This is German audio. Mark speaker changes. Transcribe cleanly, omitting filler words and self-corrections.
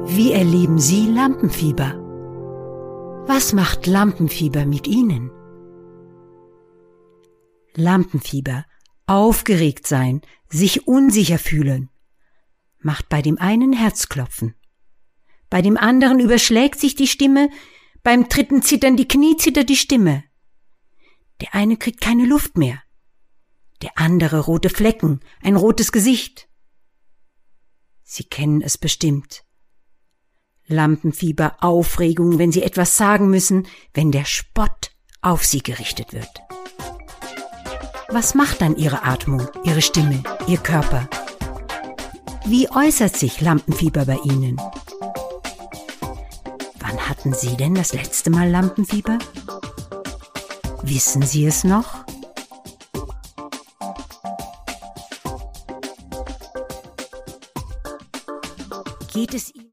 Speaker 1: Wie erleben Sie Lampenfieber? Was macht Lampenfieber mit Ihnen? Lampenfieber, aufgeregt sein, sich unsicher fühlen, macht bei dem einen Herzklopfen. Bei dem anderen überschlägt sich die Stimme, beim dritten zittern die Knie, zittert die Stimme. Der eine kriegt keine Luft mehr, der andere rote Flecken, ein rotes Gesicht. Sie kennen es bestimmt. Lampenfieber, Aufregung, wenn Sie etwas sagen müssen, wenn der Spott auf Sie gerichtet wird. Was macht dann Ihre Atmung, Ihre Stimme, Ihr Körper? Wie äußert sich Lampenfieber bei Ihnen? Wann hatten Sie denn das letzte Mal Lampenfieber? Wissen Sie es noch? Geht es